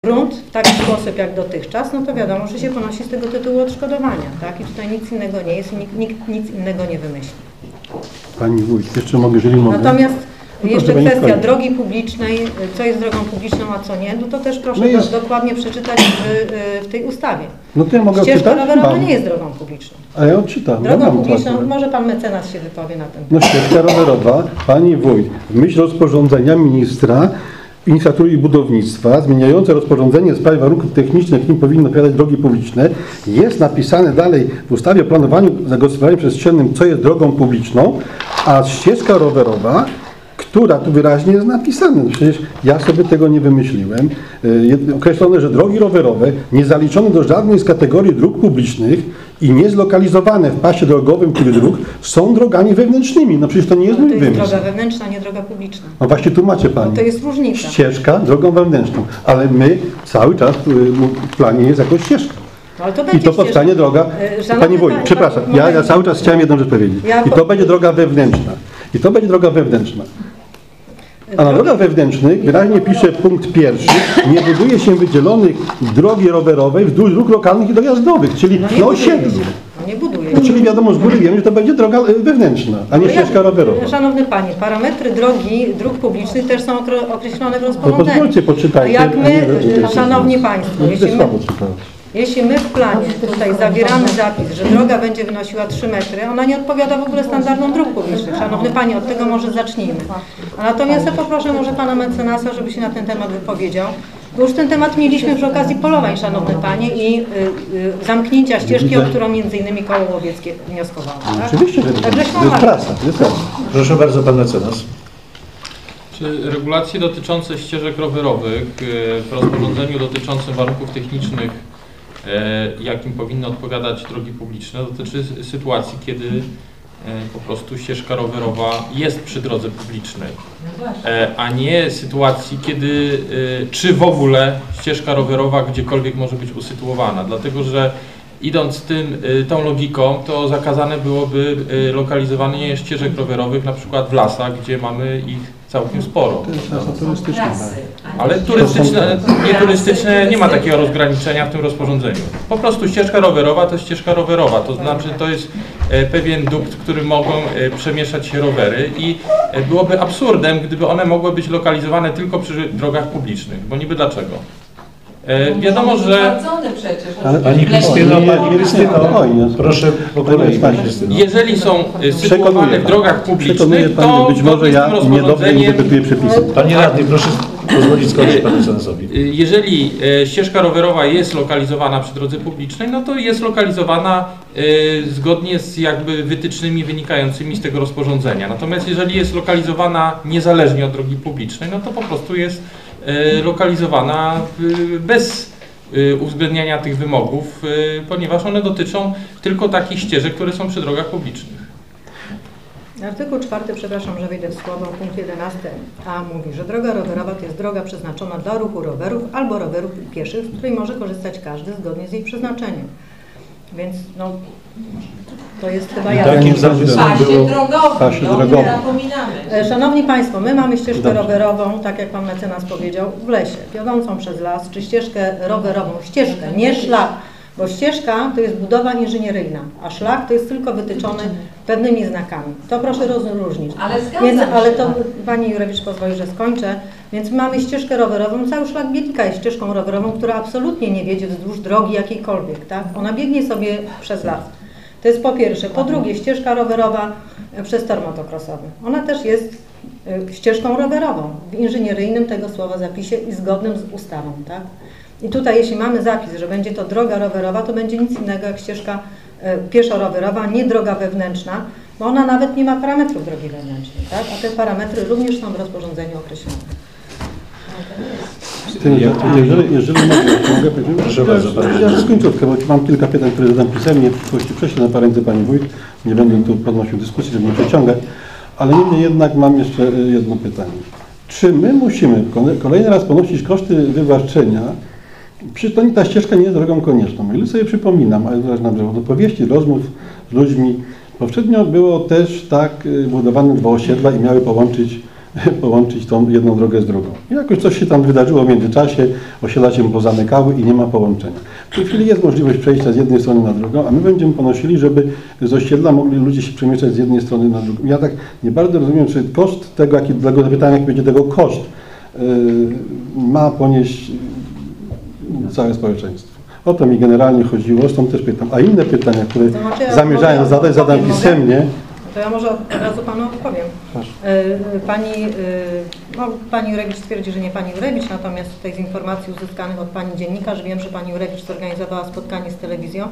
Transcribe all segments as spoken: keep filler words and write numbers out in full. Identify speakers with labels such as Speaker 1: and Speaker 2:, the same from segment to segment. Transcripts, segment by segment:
Speaker 1: grunt w taki sposób jak dotychczas, no to wiadomo, że się ponosi z tego tytułu odszkodowania, tak? I tutaj nic innego nie jest i nikt, nikt nic innego nie wymyśli.
Speaker 2: Pani wójt, jeszcze mogę, jeżeli mogę.
Speaker 1: Natomiast
Speaker 2: no
Speaker 1: jeszcze kwestia drogi publicznej, co jest drogą publiczną, a co nie, no to też proszę no jest... do, dokładnie przeczytać w, w tej ustawie.
Speaker 2: No to ja mogę
Speaker 1: Ścieżka rowerowa nie jest drogą publiczną.
Speaker 2: A ja odczytam.
Speaker 1: Drogą
Speaker 2: ja
Speaker 1: publiczną, to, może pan mecenas się wypowie na ten temat.
Speaker 2: No ścieżka rowerowa, pani wójt, w myśl rozporządzenia ministra Infrastruktury i Budownictwa zmieniające rozporządzenie w sprawie warunków technicznych, jakim powinny odpowiadać drogi publiczne, jest napisane dalej w ustawie o planowaniu zagospodarowania przestrzennym, co jest drogą publiczną, a ścieżka rowerowa, która tu wyraźnie jest napisana. No przecież ja sobie tego nie wymyśliłem. Yy, określone, że drogi rowerowe nie zaliczone do żadnej z kategorii dróg publicznych i nie zlokalizowane w pasie drogowym tych dróg są drogami wewnętrznymi. No przecież to nie jest
Speaker 1: no,
Speaker 2: mój wymysł.
Speaker 1: To jest droga wewnętrzna, nie droga publiczna.
Speaker 2: No właśnie tu macie pani.
Speaker 1: No to jest różnica.
Speaker 2: Ścieżka drogą wewnętrzną, ale my cały czas w planie jest jako ścieżka.
Speaker 1: No, to
Speaker 2: I to powstanie droga,
Speaker 1: Szanowny
Speaker 2: pani wójt, przepraszam, ja, ja cały czas chciałem jedną rzecz powiedzieć.
Speaker 1: Ja
Speaker 2: I to będzie droga wewnętrzna. I to będzie droga wewnętrzna. A na drogach wewnętrznych wyraźnie pisze punkt pierwszy, nie buduje się wydzielonych drogi rowerowej wzdłuż dróg lokalnych i dojazdowych, czyli
Speaker 1: no
Speaker 2: na osiedlu.
Speaker 1: No nie buduje.
Speaker 2: No, czyli wiadomo, z góry wiemy, że to będzie droga wewnętrzna, a nie no ścieżka ja, rowerowa.
Speaker 1: Szanowny Panie, parametry drogi, dróg publicznych też są określone w rozporządzeniu.
Speaker 2: To pozwólcie, poczytajcie.
Speaker 1: Jak my, Szanowni Państwo, jeśli my, jeśli my w planie tutaj zawieramy zapis, że droga będzie wynosiła trzy metry, ona nie odpowiada w ogóle standardom dróg publicznych. Szanowny Panie, od tego może zacznijmy. A natomiast ja poproszę może Pana mecenasa, żeby się na ten temat wypowiedział. Bo już ten temat mieliśmy przy okazji polowań, Szanowny Panie, i y, y, zamknięcia ścieżki, o którą między innymi Koło Łowieckie wnioskowało. Tak?
Speaker 2: Oczywiście, że tak. Jest prasa, jest prasa.
Speaker 3: Proszę bardzo, Pan mecenas.
Speaker 4: Czy regulacje dotyczące ścieżek rowerowych w rozporządzeniu dotyczącym warunków technicznych, jakim powinny odpowiadać drogi publiczne, dotyczy sytuacji, kiedy po prostu ścieżka rowerowa jest przy drodze publicznej, a nie sytuacji, kiedy czy w ogóle ścieżka rowerowa gdziekolwiek może być usytuowana, dlatego że idąc tym, tą logiką, to zakazane byłoby lokalizowanie ścieżek rowerowych na przykład w lasach, gdzie mamy ich całkiem sporo.
Speaker 2: To jest trasa turystyczna.
Speaker 4: Ale turystyczne, nie turystyczne nie ma takiego rozgraniczenia w tym rozporządzeniu. Po prostu ścieżka rowerowa to ścieżka rowerowa, to znaczy to jest pewien dukt, który mogą przemieszczać się rowery i byłoby absurdem, gdyby one mogły być lokalizowane tylko przy drogach publicznych, bo niby dlaczego? E, wiadomo, że...
Speaker 3: Ale Pani Krystyno, Pani Krystyno, proszę po kolei, Pani Krystyno.
Speaker 4: Jeżeli są sytuowane w drogach publicznych, to
Speaker 2: być może ja niedobrze interpretuję przepisy.
Speaker 3: Panie Radny, proszę pozwolić skończyć Panu mecenasowi.
Speaker 4: Jeżeli ścieżka rowerowa jest lokalizowana przy drodze publicznej, no to jest lokalizowana e, zgodnie z jakby wytycznymi wynikającymi z tego rozporządzenia. Natomiast jeżeli jest lokalizowana niezależnie od drogi publicznej, no to po prostu jest lokalizowana bez uwzględniania tych wymogów, ponieważ one dotyczą tylko takich ścieżek, które są przy drogach publicznych.
Speaker 1: Artykuł czwarty, przepraszam, że wejdę w słowo, punkt jedenasty a mówi, że droga rowerowa to jest droga przeznaczona dla ruchu rowerów albo rowerów pieszych, z której może korzystać każdy zgodnie z jej przeznaczeniem. Więc no, to jest chyba jasne.
Speaker 3: Takim zapisem było...
Speaker 2: Pasie drogowym.
Speaker 1: Szanowni Państwo, my mamy ścieżkę Dobrze. rowerową, tak jak Pan mecenas powiedział, w lesie, wiodącą przez las, czy ścieżkę rowerową, ścieżkę, nie szlak, bo ścieżka to jest budowa inżynieryjna, a szlak to jest tylko wytyczony pewnymi znakami. To proszę rozróżnić.
Speaker 5: Ale
Speaker 1: Więc, ale to Pani Jurewicz pozwoli, że skończę. Więc mamy ścieżkę rowerową, cały szlak Bielika jest ścieżką rowerową, która absolutnie nie wiedzie wzdłuż drogi jakiejkolwiek, tak? Ona biegnie sobie przez las. To jest po pierwsze. Po drugie, ścieżka rowerowa przez tor motocrossowy. Ona też jest y, ścieżką rowerową w inżynieryjnym tego słowa zapisie i zgodnym z ustawą, tak? I tutaj jeśli mamy zapis, że będzie to droga rowerowa, to będzie nic innego jak ścieżka y, pieszo-rowerowa, nie droga wewnętrzna, bo ona nawet nie ma parametrów drogi wewnętrznej, tak? A te parametry również są w rozporządzeniu określone.
Speaker 2: Jeżeli, jeżeli mogę, mogę powiedzieć,
Speaker 3: proszę bardzo,
Speaker 2: ja skończówkę, bo mam kilka pytań, które zadam pisemnie, w przyszłości prześlę na paręce Pani Wójt, nie będę tu podnosił dyskusji, żeby nie przeciągać, ale niemniej jednak mam jeszcze jedno pytanie. Czy my musimy kolejny raz ponosić koszty wywłaszczenia? Przecież to ta ścieżka nie jest drogą konieczną. O ile sobie przypominam, ale zaraz na brzegu opowieści, rozmów z ludźmi, poprzednio było też tak budowane dwa osiedla i miały połączyć połączyć tą jedną drogę z drugą. I jakoś coś się tam wydarzyło w międzyczasie, osiedla się pozamykały i nie ma połączenia. W tej chwili jest możliwość przejścia z jednej strony na drugą, a my będziemy ponosili, żeby z osiedla mogli ludzie się przemieszczać z jednej strony na drugą. Ja tak nie bardzo rozumiem, czy koszt tego, jaki, dlatego zapytałem, jaki będzie tego koszt, yy, ma ponieść całe społeczeństwo. O to mi generalnie chodziło, stąd też pytam. A inne pytania, które
Speaker 1: To znaczy, ja
Speaker 2: zamierzałem
Speaker 1: mogę-
Speaker 2: zadać, zadam
Speaker 1: mogę?
Speaker 2: pisemnie.
Speaker 1: To ja może od razu Panu odpowiem.
Speaker 2: Proszę.
Speaker 1: Y, Pani, y, no, pani Jurewicz twierdzi, że nie Pani Jurewicz, natomiast tutaj z informacji uzyskanych od Pani dziennikarz wiem, że Pani Jurewicz zorganizowała spotkanie z telewizją.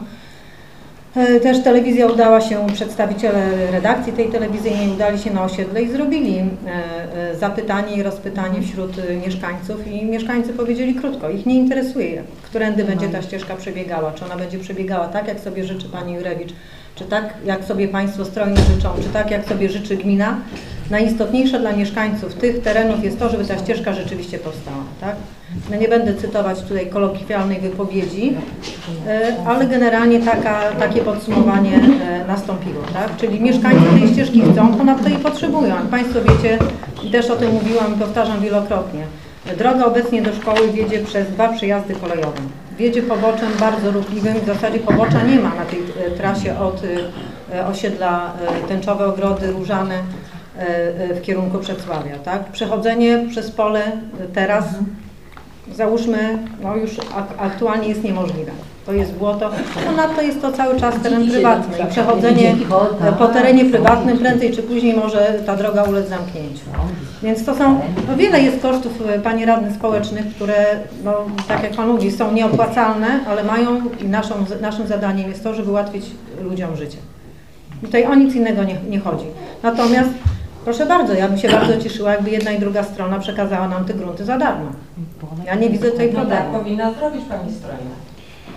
Speaker 1: Y, Też telewizja udała się, przedstawiciele redakcji tej telewizyjnej udali się na osiedle i zrobili y, y, zapytanie i rozpytanie wśród y, mieszkańców i mieszkańcy powiedzieli krótko, ich nie interesuje, którędy będzie ta ścieżka przebiegała, czy ona będzie przebiegała tak, jak sobie życzy Pani Jurewicz, czy tak, jak sobie Państwo strojnie życzą, czy tak, jak sobie życzy gmina. Najistotniejsze dla mieszkańców tych terenów jest to, żeby ta ścieżka rzeczywiście powstała. Tak? No nie będę cytować tutaj kolokwialnej wypowiedzi, ale generalnie taka, takie podsumowanie nastąpiło. Tak? Czyli mieszkańcy tej ścieżki chcą, ponadto jej potrzebują. Jak Państwo wiecie, i też o tym mówiłam i powtarzam wielokrotnie, droga obecnie do szkoły wiedzie przez dwa przejazdy kolejowe. Wiedzie poboczem bardzo ruchliwym, w zasadzie pobocza nie ma na tej e, trasie od e, osiedla e, Tęczowe Ogrody, Różane e, e, w kierunku Przedsławia. Tak? Przechodzenie przez pole e, teraz, załóżmy, no już ak aktualnie jest niemożliwe. To jest błoto, ponadto jest to cały czas teren prywatny i przechodzenie e, po terenie prywatnym prędzej czy później może ta droga ulec zamknięciu. Więc to są, no wiele jest kosztów, Panie Radny, społecznych, które, no, tak jak Pan mówi, są nieopłacalne, ale mają i naszą, naszym zadaniem jest to, żeby ułatwić ludziom życie. I tutaj o nic innego nie, nie chodzi. Natomiast, proszę bardzo, ja bym się bardzo cieszyła, jakby jedna i druga strona przekazała nam te grunty za darmo. Ja nie widzę tutaj
Speaker 5: No tak
Speaker 1: problemu.
Speaker 5: powinna zrobić Pani strona.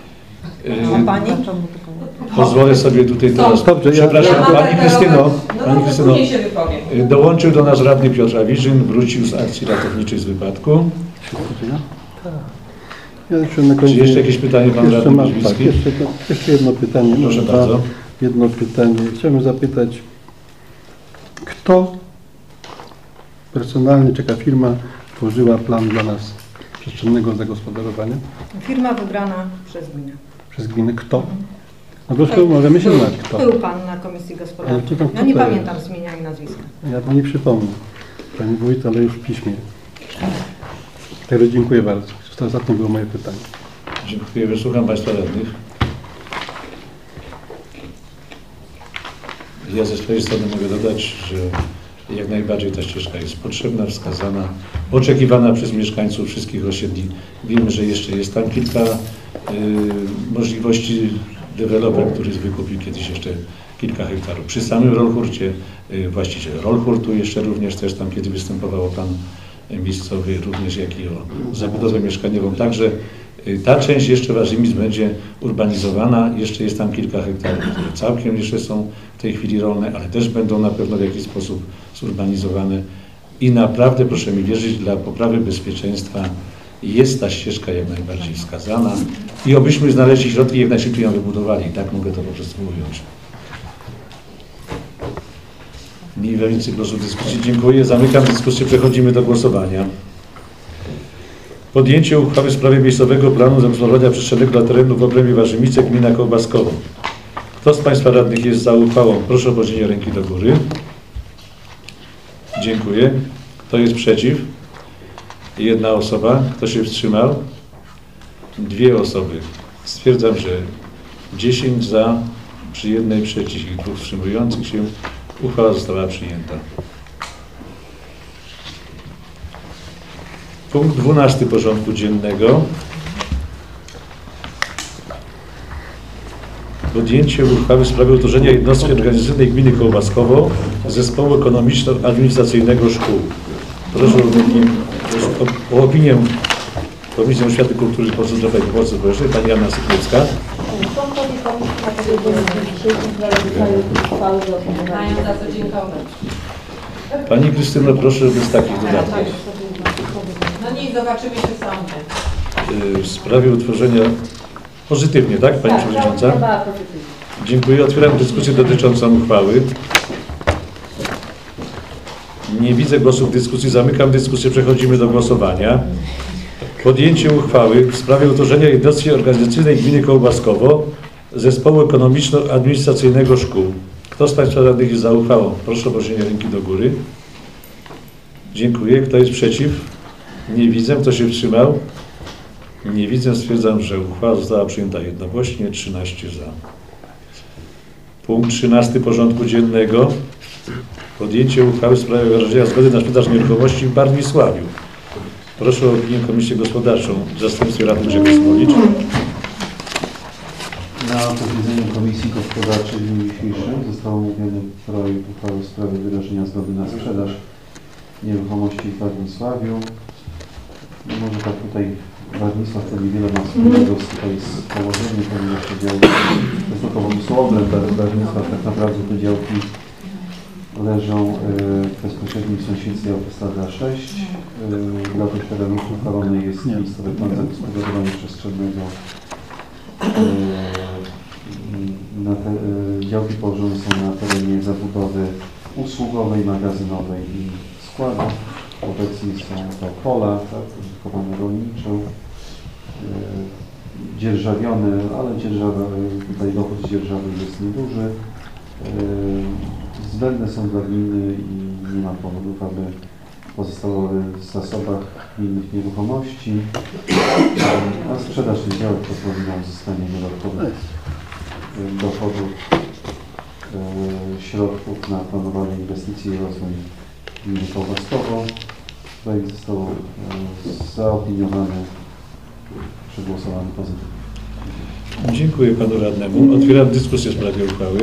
Speaker 1: A Pani?
Speaker 3: Pozwolę sobie tutaj teraz,
Speaker 2: Dobrze, ja-
Speaker 3: przepraszam,
Speaker 5: Ja
Speaker 3: Pani Krystyno,
Speaker 5: No
Speaker 3: Pani
Speaker 5: to
Speaker 3: Krystyno,
Speaker 5: później się wypowiem.
Speaker 3: dołączył do nas radny Piotr Awiżyn, wrócił z akcji ratowniczej z wypadku.
Speaker 2: Ja jeszcze na końcu,
Speaker 3: Czy jeszcze jakieś pytanie Pan
Speaker 2: jeszcze
Speaker 3: radny
Speaker 2: mam, tak,
Speaker 3: Brzezicki?
Speaker 2: jeszcze, jeszcze jedno pytanie.
Speaker 3: Proszę
Speaker 2: może
Speaker 3: bardzo.
Speaker 2: dwa. Jedno pytanie. Chciałbym zapytać, kto personalnie, czy jaka firma tworzyła plan dla nas przestrzennego zagospodarowania?
Speaker 1: Firma wybrana przez gminę.
Speaker 2: Przez gminę. Kto? No troszkę możemy się znać, kto.
Speaker 1: Był Pan na Komisji
Speaker 2: Ale
Speaker 1: Gospodarczej.
Speaker 2: czy pan
Speaker 1: Ja
Speaker 2: kto
Speaker 1: nie
Speaker 2: to jest?
Speaker 1: pamiętam z imienia i nazwiska.
Speaker 2: Ja to nie przypomnę. Pani wójt, ale już w piśmie. Także dziękuję bardzo. To ostatnie było moje pytanie.
Speaker 3: Dziękuję, wysłucham Państwa radnych. Ja ze swojej strony mogę dodać, że jak najbardziej ta ścieżka jest potrzebna, wskazana, oczekiwana przez mieszkańców wszystkich osiedli. Wiemy, że jeszcze jest tam kilka y, możliwości. Deweloper, który wykupił kiedyś jeszcze kilka hektarów. Przy samym Rolhurcie y, właściciel Rolhurtu jeszcze również też tam, kiedy występował plan miejscowy, również jak i o zabudowę mieszkaniową. Także y, ta część jeszcze Warzymic będzie urbanizowana. Jeszcze jest tam kilka hektarów, które całkiem jeszcze są w tej chwili rolne, ale też będą na pewno w jakiś sposób zurbanizowane. I naprawdę, proszę mi wierzyć, dla poprawy bezpieczeństwa jest ta ścieżka jak najbardziej wskazana i obyśmy znaleźli środki, jak najszybciej ją wybudowali. Tak mogę to po prostu ująć. Nie ma więcej proszę dyskusji. Dziękuję. Zamykam dyskusję. Przechodzimy do głosowania. Podjęcie uchwały w sprawie miejscowego planu zagospodarowania przestrzennego dla terenu w obrębie Warzymice, gmina Kołbaskowo. Kto z Państwa radnych jest za uchwałą? Proszę o podniesienie ręki do góry. Dziękuję. Kto jest przeciw? Jedna osoba. Kto się wstrzymał? Dwie osoby. Stwierdzam, że dziesięć za, przy jednej przeciw i dwóch wstrzymujących się. Uchwała została przyjęta. Punkt dwunasty porządku dziennego. Podjęcie uchwały w sprawie utworzenia jednostki organizacyjnej gminy Kołbaskowo Zespołu Ekonomiczno-Administracyjnego Szkół. Proszę o, o opinię Komisji Oświaty, Kultury i Pomocy Zdrowia i Pomocy Społecznej pani Jana Sykiewska.
Speaker 5: Mają za co dziękować.
Speaker 3: Pani Krystyno, proszę bez takich dodatków.
Speaker 5: No nie, zobaczymy się w sądzie.
Speaker 3: W sprawie utworzenia pozytywnie, tak Pani Przewodnicząca? Dziękuję. Otwieram dyskusję dotyczącą uchwały. Nie widzę głosów w dyskusji. Zamykam dyskusję. Przechodzimy do głosowania. Podjęcie uchwały w sprawie utworzenia jednostki organizacyjnej gminy Kołbaskowo Zespołu Ekonomiczno-Administracyjnego Szkół. Kto z Państwa radnych jest za uchwałą? Proszę o podniesienie ręki do góry. Dziękuję. Kto jest przeciw? Nie widzę. Kto się wstrzymał? Nie widzę. Stwierdzam, że uchwała została przyjęta jednogłośnie. trzynaście za. Punkt trzynasty porządku dziennego. Podjęcie uchwały w sprawie wyrażenia zgody na sprzedaż nieruchomości w Barnisławiu. Proszę o opinię Komisję Gospodarczą w zastępstwie radnych Grzegorz Smolić.
Speaker 6: Na posiedzeniu Komisji Gospodarczej w dniu dzisiejszym został omówiony projekt uchwały w sprawie wyrażenia zgody na sprzedaż nieruchomości w Barnisławiu. No może tak tutaj Barnisław to niewiele ma wspólnego z, tutaj z położeniem, ponieważ te działki, to jest tylko pomysłowe, Barnisław tak naprawdę te działki leżą y, w bezpośrednim sąsiedztwie autostrada sześć. Y, dla tych terenów uchwalony jest miejscowy plan zagospodarowania przestrzennego. Y, na te, y, działki położone są na terenie zabudowy usługowej, magazynowej i składu. Obecnie są to pola, tak, użytkowane rolniczo, y, dzierżawione, ale dzierżawa, tutaj dochód z dzierżawy jest nieduży. Y, Zbędne są dla gminy i nie ma powodów, aby pozostawały w zasobach gminnych nieruchomości, a sprzedaż tych działek pozwoli na uzyskanie dodatkowych dochodów, środków na planowane inwestycje i rozwój gminy Kołbaskowo. Projekt został zaopiniowany, przegłosowany pozytywnie.
Speaker 3: Dziękuję Panu Radnemu. Otwieram dyskusję w sprawie uchwały.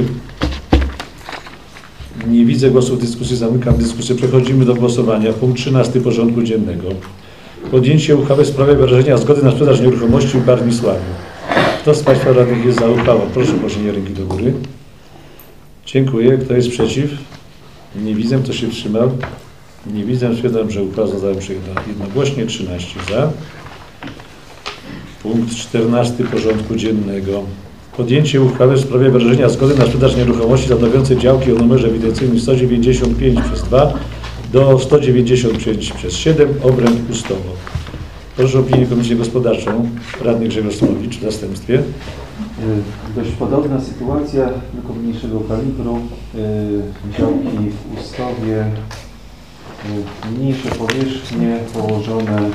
Speaker 3: Nie widzę głosów w dyskusji. Zamykam dyskusję. Przechodzimy do głosowania. Punkt trzynasty porządku dziennego. Podjęcie uchwały w sprawie wyrażenia zgody na sprzedaż nieruchomości w Barnisławiu. Kto z Państwa radnych jest za uchwałą? Proszę o podniesienie ręki do góry. Dziękuję. Kto jest przeciw? Nie widzę. Kto się wstrzymał? Nie widzę. Stwierdzam, że uchwała została przyjęta jednogłośnie. trzynaście za. Punkt czternasty porządku dziennego. Podjęcie uchwały w sprawie wyrażenia zgody na sprzedaż nieruchomości stanowiącej działki o numerze ewidencyjnym sto dziewięćdziesiąt pięć przez dwa do sto dziewięćdziesiąt pięć przez siedem, obręb Pustowo. Proszę o opinię Komisję Gospodarczą. Radny Grzegorz Smolić w zastępstwie.
Speaker 6: Dość podobna sytuacja, tylko mniejszego kalibru. Działki w Ustowie, mniejsze powierzchnie położone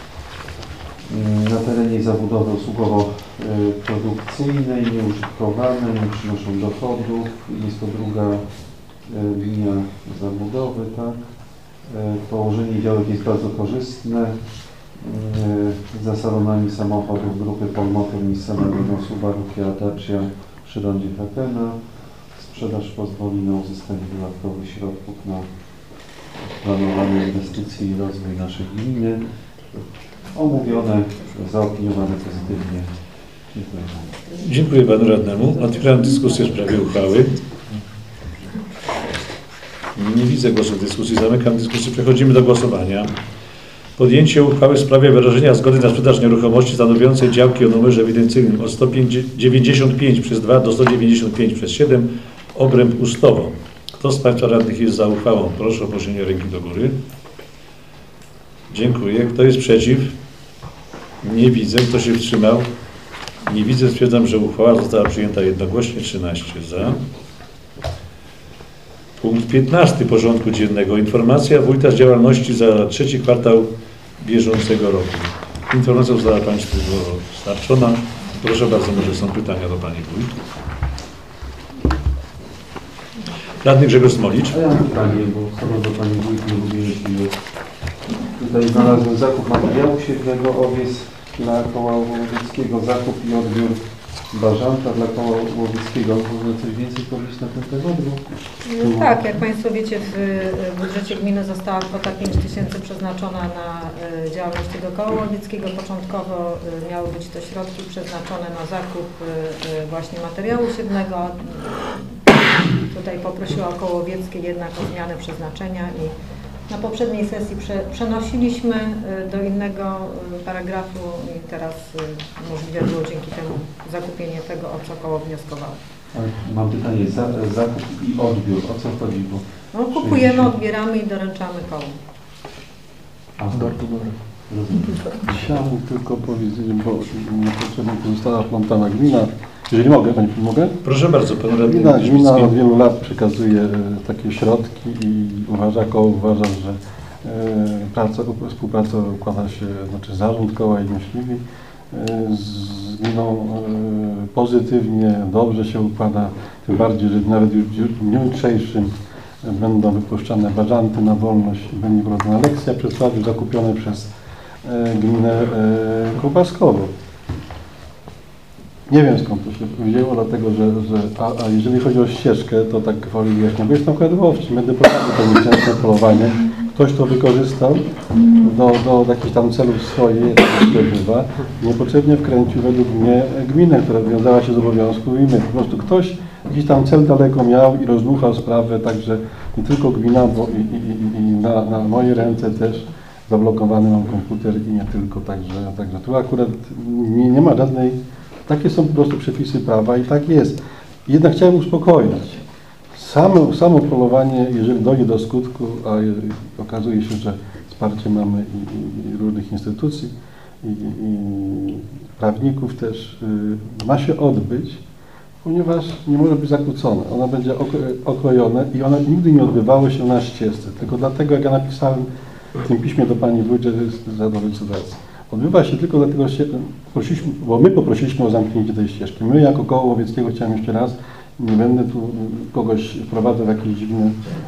Speaker 6: na terenie zabudowy usługowo-produkcyjnej, nieużytkowane, nie przynoszą dochodów. Jest to druga linia zabudowy, tak. Położenie działek jest bardzo korzystne. Za salonami samochodów grupy Polmotor, Nissan, Renault, Subaru, Kia, Dacia przy rondzie Hakena. Sprzedaż pozwoli na uzyskanie dodatkowych środków na planowane inwestycje i rozwój naszej gminy. Omówione, zaopiniowane pozytywnie. Dziękuję.
Speaker 3: Dziękuję Panu Radnemu. Otwieram dyskusję w sprawie uchwały. Nie widzę głosów w dyskusji. Zamykam dyskusję. Przechodzimy do głosowania. Podjęcie uchwały w sprawie wyrażenia zgody na sprzedaż nieruchomości stanowiącej działki o numerze ewidencyjnym od sto dziewięćdziesiąt pięć przez dwa do sto dziewięćdziesiąt pięć przez siedem, obręb Ustowo. Kto z Państwa radnych jest za uchwałą? Proszę o podniesienie ręki do góry. Dziękuję. Kto jest przeciw? Nie widzę. Kto się wstrzymał? Nie widzę. Stwierdzam, że uchwała została przyjęta jednogłośnie. trzynaście za. Punkt piętnasty porządku dziennego. Informacja wójta z działalności za trzeci kwartał bieżącego roku. Informacja została Państwu dostarczona. Proszę bardzo, może są pytania do Pani Wójt. Radny Grzegorz Smolić.
Speaker 6: A ja mam pytanie, bo skoro do Pani Wójt nie lubię jeździć. Tutaj znalazłem zakup materiału siewnego, owiec dla koła łowieckiego, zakup i odbiór bażanta dla koła łowieckiego. Można coś więcej powiedzieć na ten temat? Bo
Speaker 1: No tak, jak Państwo wiecie, w budżecie gminy została kwota pięć tysięcy przeznaczona na y, działalność tego koła łowieckiego. Początkowo y, miały być to środki przeznaczone na zakup y, y, właśnie materiału siewnego. Tutaj poprosiła koło łowieckie jednak o zmianę przeznaczenia i na poprzedniej sesji prze, przenosiliśmy y, do innego y, paragrafu i teraz y, możliwe było dzięki temu zakupienie tego, o co koło wnioskowało.
Speaker 6: Mam pytanie, za, zakup i odbiór, o co chodzi? Bo
Speaker 1: No, kupujemy, odbieramy i doręczamy kołom.
Speaker 6: A, bardzo dobre.
Speaker 2: Chciałbym tylko powiedzieć, bo niepotrzebnie pozostała wplątana gmina. Jeżeli mogę, Pani mogę?
Speaker 3: Proszę bardzo, Pan Radny
Speaker 2: Gmina, gmina
Speaker 3: Świecki.
Speaker 2: od wielu lat przekazuje e, takie środki i uważa, koło uważa, że e, praca, współpraca układa się, znaczy zarząd koła i myśliwi e, z gminą e, pozytywnie, dobrze się układa, tym bardziej, że nawet już w dniu jutrzejszym będą wypuszczane bażanty na wolność i będzie prowadzona lekcja przesławiu zakupione przez e, gminę e, Kołbaskowo. Nie wiem skąd to się wzięło, dlatego że, że a, a jeżeli chodzi o ścieżkę, to tak gwoli wyjaśniam, bo jestem akurat w Owczym, będę prowadził to nieszczęsne polowanie. Ktoś to wykorzystał do, do jakichś tam celów swoich, tak to bywa, niepotrzebnie wkręcił według mnie gminę, która wiązała się z obowiązku i my. Po prostu ktoś jakiś tam cel daleko miał i rozdmuchał sprawę, także nie tylko gmina, bo i, i, i, i na, na moje ręce też zablokowany mam komputer i nie tylko, także, także tu akurat nie, nie ma żadnej. Takie są po prostu przepisy prawa i tak jest. Jednak chciałem uspokoić. Samo, samo polowanie, jeżeli dojdzie do skutku, a okazuje się, że wsparcie mamy i, i, i różnych instytucji, i, i prawników też, y, ma się odbyć, ponieważ nie może być zakłócone. Ono będzie okrojone i ono nigdy nie odbywało się na ścieżce. Tylko dlatego, jak ja napisałem w tym piśmie do Pani Wójt, że jest zadowolony sytuacji. Odbywa się tylko dlatego, że prosiliśmy, bo my poprosiliśmy o zamknięcie tej ścieżki. My jako koło łowieckiego, chciałem jeszcze raz, nie będę tu kogoś wprowadzał w jakieś dziwne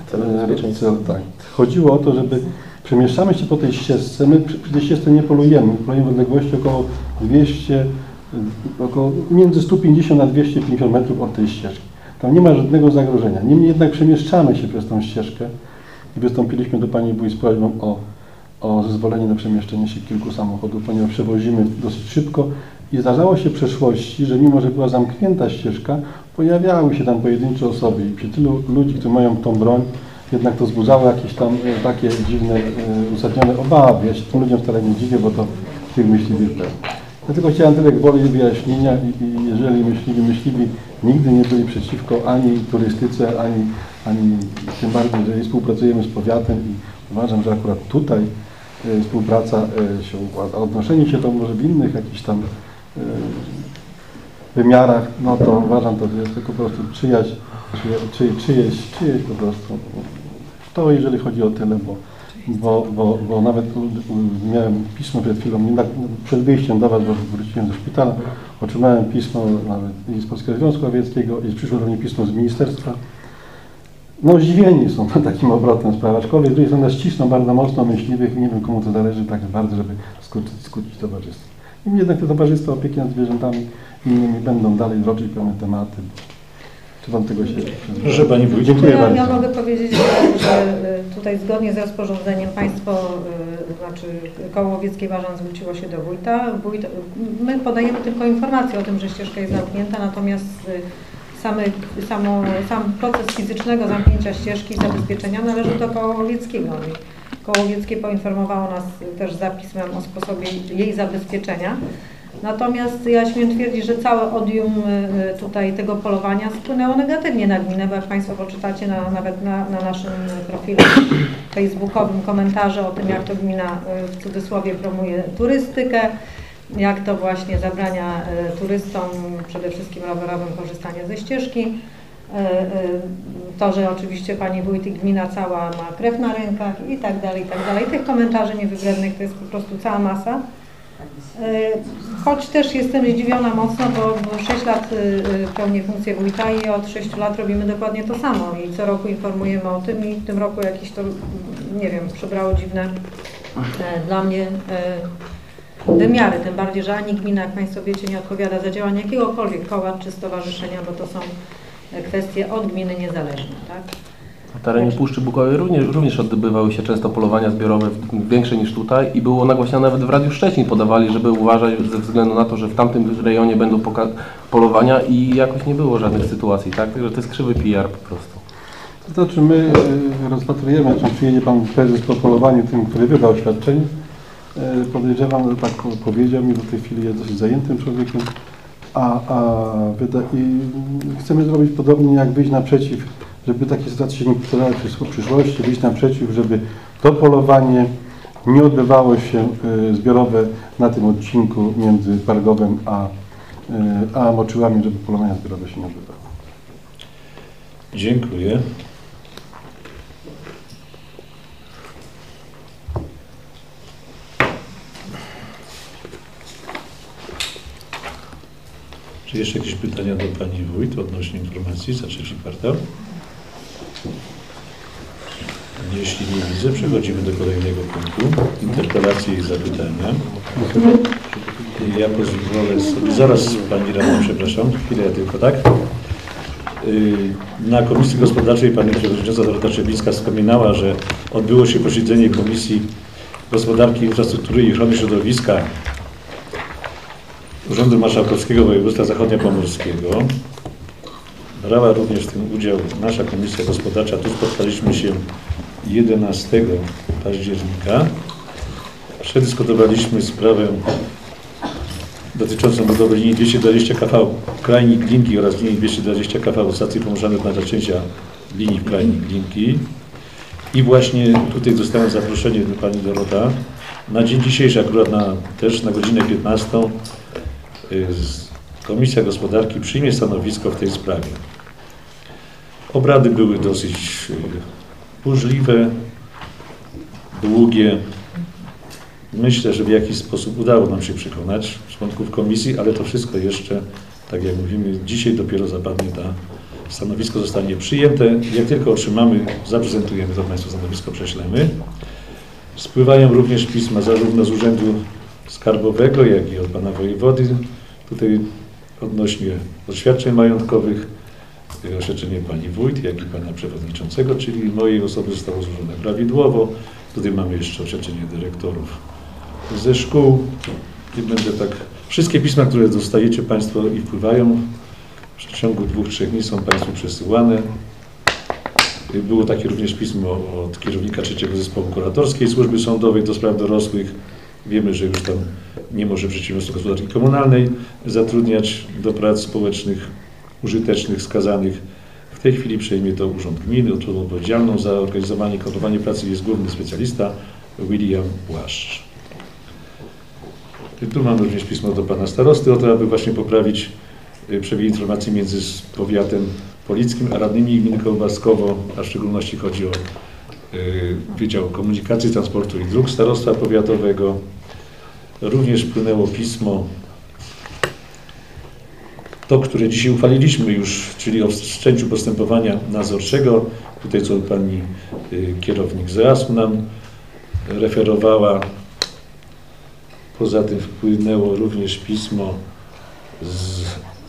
Speaker 2: cele. Tak. Chodziło o to, żeby przemieszczamy się po tej ścieżce, my przy tej ścieżce nie polujemy, polujemy w odległości około dwieście, około między sto pięćdziesiąt a dwieście pięćdziesiąt metrów od tej ścieżki. Tam nie ma żadnego zagrożenia. Niemniej jednak przemieszczamy się przez tą ścieżkę i wystąpiliśmy do Pani Wójt z prośbą o o zezwolenie na przemieszczenie się kilku samochodów, ponieważ przewozimy dosyć szybko i zdarzało się w przeszłości, że mimo, że była zamknięta ścieżka, pojawiały się tam pojedyncze osoby i przy tylu ludzi, którzy mają tą broń, jednak to wzbudzało jakieś tam e, takie dziwne, e, uzasadnione obawy. Ja się tym ludziom wcale nie dziwię, bo to tych myśliwych pewnie. Dlatego chciałem tyle gwoli wyjaśnienia i, i jeżeli myśliwi, myśliwi nigdy nie byli przeciwko ani turystyce, ani, ani tym bardziej, że współpracujemy z powiatem i uważam, że akurat tutaj y, współpraca y, się układa. Odnoszenie się to może w innych jakichś tam y, wymiarach, no to uważam, to jest tylko po prostu czyjaś, czyje, czy, czyjeś, czyjeś po prostu. To jeżeli chodzi o tyle, bo, bo, bo, bo nawet miałem pismo przed chwilą, przed wyjściem do Was, bo wróciłem do szpitala, otrzymałem pismo nawet i z Polskiego Związku Łowieckiego i przyszło do mnie pismo z ministerstwa. No zdziwieni są takim obrotem spraw, aczkolwiek z drugiej strony ścisną bardzo mocno myśliwych i nie wiem komu to zależy tak bardzo, żeby skrócić, skrócić towarzystwo. I jednak te towarzystwa opieki nad zwierzętami innymi będą dalej droczyć pewne tematy. Czy Wam tego się...
Speaker 3: Proszę Pani Wójt.
Speaker 2: Dziękuję
Speaker 1: ja,
Speaker 2: bardzo.
Speaker 1: ja mogę powiedzieć, że, że tutaj zgodnie z rozporządzeniem Państwo, y, znaczy Koło Łowieckie Warzan zwróciło się do wójta. Wójt, my podajemy tylko informację o tym, że ścieżka jest zamknięta, natomiast y, Samy, samo, sam proces fizycznego zamknięcia ścieżki i zabezpieczenia należy do Koła Łowieckiego. Koło Łowieckie poinformowało nas też za pismem o sposobie jej zabezpieczenia. Natomiast ja śmiem twierdzić, że całe odium tutaj tego polowania wpłynęło negatywnie na gminę, bo jak Państwo poczytacie na, nawet na, na naszym profilu facebookowym komentarze o tym, jak to gmina w cudzysłowie promuje turystykę, jak to właśnie zabrania y, turystom, przede wszystkim rowerowym, korzystania ze ścieżki. Y, y, to, że oczywiście Pani Wójt i gmina cała ma krew na rękach i tak dalej, i tak dalej. Tych komentarzy niewybrednych to jest po prostu cała masa. Y, choć też jestem zdziwiona mocno, bo, bo sześć lat y, pełnię funkcję wójta i od sześciu lat robimy dokładnie to samo i co roku informujemy o tym i w tym roku jakieś to, nie wiem, przybrało dziwne y, dla mnie y, wymiary, tym bardziej, że ani gmina, jak Państwo wiecie, nie odpowiada za działanie jakiegokolwiek koła czy stowarzyszenia, bo to są kwestie od gminy niezależne. Tak?
Speaker 7: Na terenie Puszczy Bukowej również, również odbywały się często polowania zbiorowe większe niż tutaj i było nagłaśniane nawet w Radiu Szczecin, podawali, żeby uważać ze względu na to, że w tamtym rejonie będą polowania i jakoś nie było żadnych sytuacji, tak? Także to jest krzywy P R po prostu.
Speaker 2: To znaczy my y, rozpatrujemy, czy przyjedzie Pan Prezes po polowaniu tym, który wydał oświadczenie. Podejrzewam, że tak powiedział mi, bo w tej chwili jest dosyć zajętym człowiekiem, a, a wyda, i chcemy zrobić podobnie jak wyjść naprzeciw, żeby takie sytuacje się nie powtarzały w przyszłości, wyjść naprzeciw, żeby to polowanie nie odbywało się y, zbiorowe na tym odcinku między Pargowem a, y, a Moczyłami, żeby polowania zbiorowe się nie odbywały.
Speaker 3: Dziękuję. Czy jeszcze jakieś pytania do Pani Wójt odnośnie informacji za trzeci kwartał? Jeśli nie widzę, przechodzimy do kolejnego punktu. Interpelacje i zapytania. Ja pozwolę sobie, zaraz Pani Radna, przepraszam, chwilę ja tylko, tak? Na Komisji Gospodarczej Pani Przewodnicząca Dorota Trzebińska wspominała, że odbyło się posiedzenie Komisji Gospodarki, Infrastruktury i Ochrony Środowiska Urzędu Marszałkowskiego Województwa Zachodniopomorskiego. Brała również w tym udział nasza Komisja Gospodarcza. Tu spotkaliśmy się jedenastego października. Przedyskutowaliśmy sprawę dotyczącą budowy linii dwieście dwadzieścia kV Krajnik Glinki oraz linii dwieście dwadzieścia kV stacji Pomorzanych na zacięcia linii w Krajnik Glinki. I właśnie tutaj dostałem zaproszenie do Pani Dorota. Na dzień dzisiejszy, akurat na, też na godzinę piętnastą, Komisja Gospodarki przyjmie stanowisko w tej sprawie. Obrady były dosyć burzliwe, długie. Myślę, że w jakiś sposób udało nam się przekonać członków komisji, ale to wszystko jeszcze, tak jak mówimy, dzisiaj dopiero zapadnie ta stanowisko zostanie przyjęte. Jak tylko otrzymamy, zaprezentujemy to Państwu stanowisko, prześlemy. Spływają również pisma zarówno z Urzędu Skarbowego, jak i od Pana Wojewody, tutaj odnośnie oświadczeń majątkowych, oświadczenie Pani Wójt, jak i Pana Przewodniczącego, czyli mojej osoby zostało złożone prawidłowo. Tutaj mamy jeszcze oświadczenie dyrektorów ze szkół. I będę tak, wszystkie pisma, które dostajecie Państwo i wpływają w ciągu dwóch, trzech dni są Państwu przesyłane. Było takie również pismo od kierownika trzeciego Zespołu Kuratorskiej Służby Sądowej do spraw dorosłych. Wiemy, że już tam nie może przedsiębiorstwo gospodarki komunalnej zatrudniać do prac społecznych, użytecznych, skazanych. W tej chwili przejmie to Urząd Gminy. Osobą odpowiedzialną za organizowanie i koordynowanie pracy jest główny specjalista William Błaszcz. Tu mamy również pismo do Pana Starosty o to, aby właśnie poprawić przebieg informacji między powiatem polickim a radnymi gminy Kołbaskowo, a w szczególności chodzi o y, Wydział Komunikacji, Transportu i Dróg Starostwa Powiatowego. Również wpłynęło pismo, to, które dzisiaj uchwaliliśmy już, czyli o wszczęciu postępowania nadzorczego. Tutaj co Pani y, kierownik z reasu nam referowała. Poza tym wpłynęło również pismo z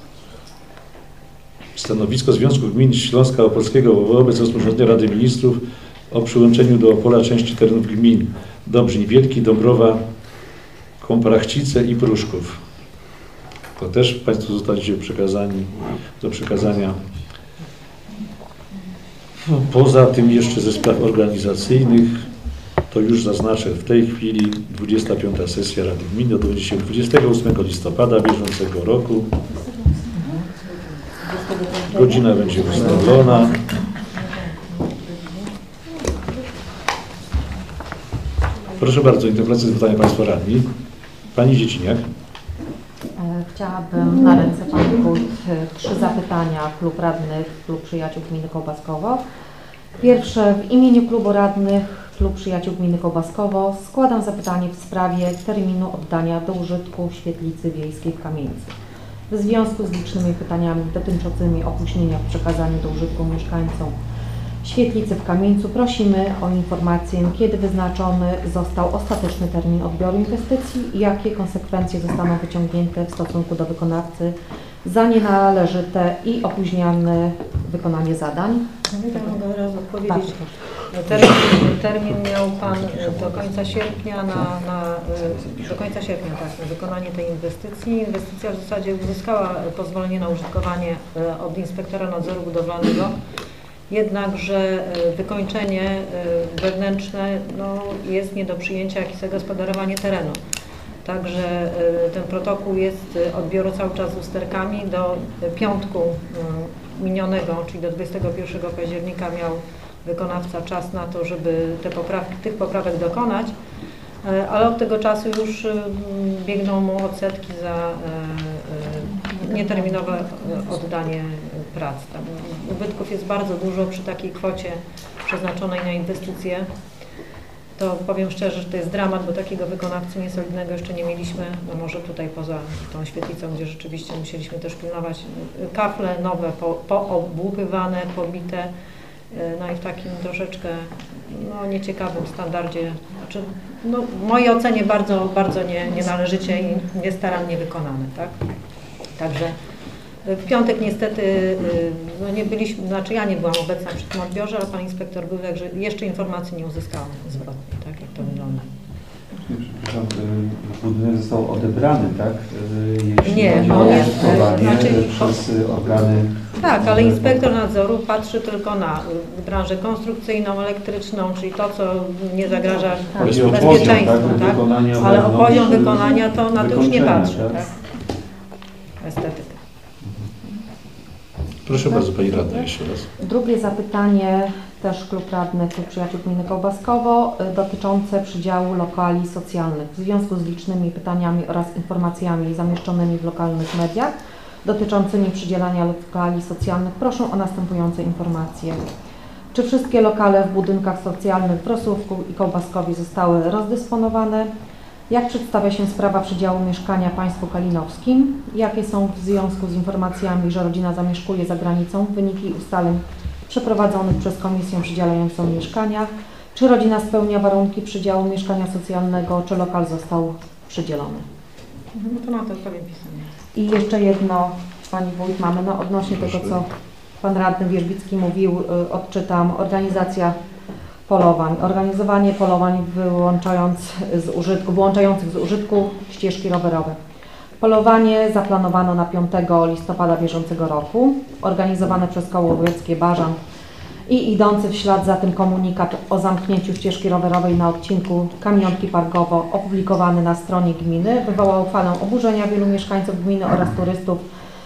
Speaker 3: stanowisko Związku Gmin Śląska Opolskiego wobec rozporządzenia Rady Ministrów o przyłączeniu do Opola części terenów gmin Dobrzyń Wielki, Dąbrowa, Komprachcice i Pruszków. To też Państwo zostaliście przekazani do przekazania. Poza tym jeszcze ze spraw organizacyjnych, to już zaznaczę, w tej chwili dwudziesta piąta sesja Rady Gminy odbędzie się dwudziestego ósmego listopada bieżącego roku. Godzina będzie ustalona. Proszę bardzo, interpelacje, pytania Państwa radni. Pani Dzieciniak.
Speaker 8: Chciałabym na ręce Pani Wójt trzy zapytania. Klub Radnych, Klub Przyjaciół Gminy Kołbaskowo. Pierwsze, w imieniu Klubu Radnych, Klub Przyjaciół Gminy Kołbaskowo składam zapytanie w sprawie terminu oddania do użytku świetlicy wiejskiej w Kamieńcu. W związku z licznymi pytaniami dotyczącymi opóźnienia w przekazaniu do użytku mieszkańcom świetlicy w Kamieńcu prosimy o informację, kiedy wyznaczony został ostateczny termin odbioru inwestycji i jakie konsekwencje zostaną wyciągnięte w stosunku do wykonawcy za nienależyte i opóźniane wykonanie zadań.
Speaker 1: Ja mogę od razu odpowiedzieć. Termin, termin miał Pan do końca sierpnia na, na, do końca sierpnia tak, na wykonanie tej inwestycji. Inwestycja w zasadzie uzyskała pozwolenie na użytkowanie od inspektora nadzoru budowlanego. Jednakże wykończenie wewnętrzne no, jest nie do przyjęcia, jak i zagospodarowanie terenu. Także y, ten protokół jest y, odbioru cały czas z usterkami. Do piątku y, minionego, czyli do dwudziestego pierwszego października miał wykonawca czas na to, żeby te poprawki, tych poprawek dokonać, y, ale od tego czasu już y, biegną mu odsetki za y, y, nieterminowe oddanie prac. Tam ubytków jest bardzo dużo przy takiej kwocie przeznaczonej na inwestycje. To powiem szczerze, że to jest dramat, bo takiego wykonawcy niesolidnego jeszcze nie mieliśmy, no może tutaj poza tą świetlicą, gdzie rzeczywiście musieliśmy też pilnować kafle nowe, po, poobłupywane, pobite, no i w takim troszeczkę no, nieciekawym standardzie, znaczy no, w mojej ocenie bardzo, bardzo nie, nienależycie i niestarannie wykonane, tak? Także w piątek niestety no nie byliśmy, znaczy ja nie byłam obecna przy tym odbiorze, ale pan inspektor był, także jeszcze informacji nie uzyskałam zwrotnej, tak jak to wygląda.
Speaker 6: Przepraszam, budynek został odebrany, tak? Jeśli
Speaker 1: Nie,
Speaker 6: chodzi
Speaker 1: on
Speaker 6: o
Speaker 1: jest,
Speaker 6: użytkowanie
Speaker 1: znaczy,
Speaker 6: przez organy.
Speaker 1: Tak, ale inspektor nadzoru patrzy tylko na branżę konstrukcyjną, elektryczną, czyli to, co nie zagraża bezpieczeństwu, tak? Ale o poziom wykonania to na to już nie patrzy, tak? Estetyka.
Speaker 3: Proszę bardzo, Pani Radna jeszcze raz.
Speaker 8: Drugie zapytanie, też Klub Radny Klub Przyjaciół Gminy Kołbaskowo, dotyczące przydziału lokali socjalnych. W związku z licznymi pytaniami oraz informacjami zamieszczonymi w lokalnych mediach dotyczącymi przydzielania lokali socjalnych, proszę o następujące informacje. Czy wszystkie lokale w budynkach socjalnych w Rosłówku i Kołbaskowie zostały rozdysponowane? Jak przedstawia się sprawa przydziału mieszkania państwu kalinowskim? Jakie są w związku z informacjami, że rodzina zamieszkuje za granicą, wyniki ustaleń przeprowadzonych przez komisję przydzielającą mieszkania? Czy rodzina spełnia warunki przydziału mieszkania socjalnego, czy lokal został przydzielony?
Speaker 1: No to na to odpowiem pisemnie.
Speaker 8: I jeszcze jedno, Pani Wójt, mamy no, odnośnie tego, co Pan Radny Wierzbicki mówił, y, odczytam, organizacja polowań. Organizowanie polowań wyłączając z użytku, wyłączających z użytku ścieżki rowerowe. Polowanie zaplanowano na piątego listopada bieżącego roku, organizowane przez Koło Wojewódzkie Bażant i idący w ślad za tym komunikat o zamknięciu ścieżki rowerowej na odcinku Kamionki Pargowo opublikowany na stronie gminy wywołał falę oburzenia wielu mieszkańców gminy oraz turystów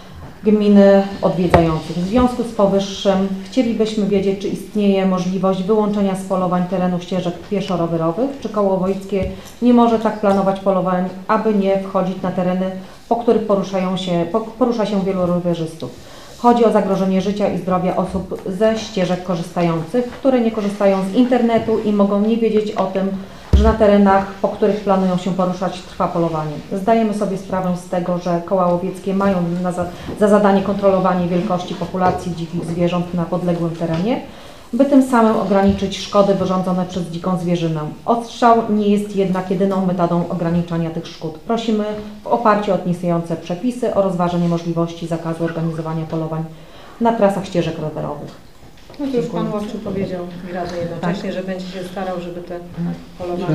Speaker 8: gminy odwiedzających. W związku z powyższym chcielibyśmy wiedzieć, czy istnieje możliwość wyłączenia z polowań terenu ścieżek pieszo-rowerowych, czy Koło Wojewódzkie nie może tak planować polowań, aby nie wchodzić na tereny, po których poruszają się, porusza się wielu rowerzystów. Chodzi o zagrożenie życia i zdrowia osób ze ścieżek korzystających, które nie korzystają z internetu i mogą nie wiedzieć o tym, że na terenach, po których planują się poruszać, trwa polowanie. Zdajemy sobie sprawę z tego, że koła łowieckie mają na za, za zadanie kontrolowanie wielkości populacji dzikich zwierząt na podległym terenie, by tym samym ograniczyć szkody wyrządzone przez dziką zwierzynę. Odstrzał nie jest jednak jedyną metodą ograniczania tych szkód. Prosimy w oparciu o istniejące przepisy o rozważenie możliwości zakazu organizowania polowań na trasach ścieżek rowerowych.
Speaker 1: No to już Pan Łowczy powiedział mi razem jednocześnie, tak, że będzie się starał, żeby te polowania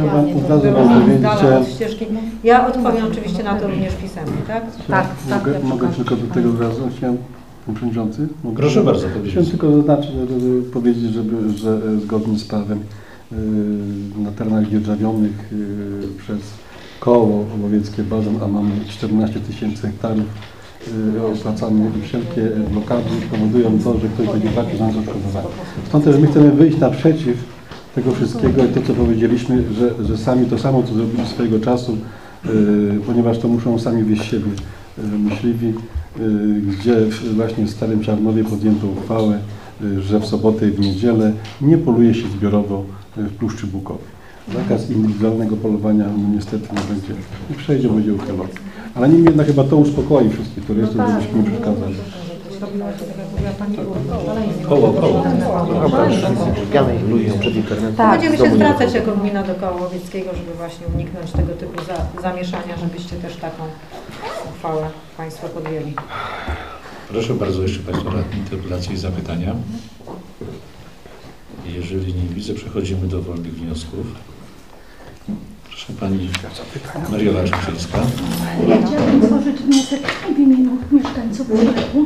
Speaker 2: ja
Speaker 1: z dala od ścieżki. Ja odpowiem oczywiście na to również pisemnie, tak?
Speaker 8: Tak, tak.
Speaker 2: Mogę, mogę tylko do tego od razu, chciałem, Panie Przewodniczący? Mogę?
Speaker 3: Proszę bardzo.
Speaker 2: Chciałem tylko zaznaczyć, żeby powiedzieć, żeby, że zgodnie z prawem yy, na terenach dzierżawionych yy, przez Koło Łowieckie Bażant, a mamy czternaście tysięcy hektarów, opłacamy wszelkie blokady, powodują to, że ktoś będzie płacił za nas odszkodowanie. Stąd też my chcemy wyjść naprzeciw tego wszystkiego i to, co powiedzieliśmy, że, że sami to samo, co zrobili swojego czasu, yy, ponieważ to muszą sami wieść siebie yy, myśliwi, yy, gdzie właśnie w Starym Czarnowie podjęto uchwałę, yy, że w sobotę i w niedzielę nie poluje się zbiorowo w Puszczy Bukowej. Zakaz indywidualnego polowania no, niestety nie będzie, nie przejdzie, będzie uchylony. Ale niemniej jednak chyba to uspokoi wszystkich turystów, no tak, żebyśmy nie przeszkadzali.
Speaker 3: Koło, koło.
Speaker 1: Tak. Będziemy się zwracać jako gmina do Koła Łowieckiego, żeby właśnie uniknąć tego typu za, zamieszania, żebyście też taką uchwałę Państwo podjęli.
Speaker 3: Proszę bardzo, jeszcze Państwo radni interpelacje i zapytania. Jeżeli nie widzę, przechodzimy do wolnych wniosków. Proszę Pani Mariola Szczyńska.
Speaker 9: Ja chciałabym złożyć wniosek w imieniu mieszkańców Brzegu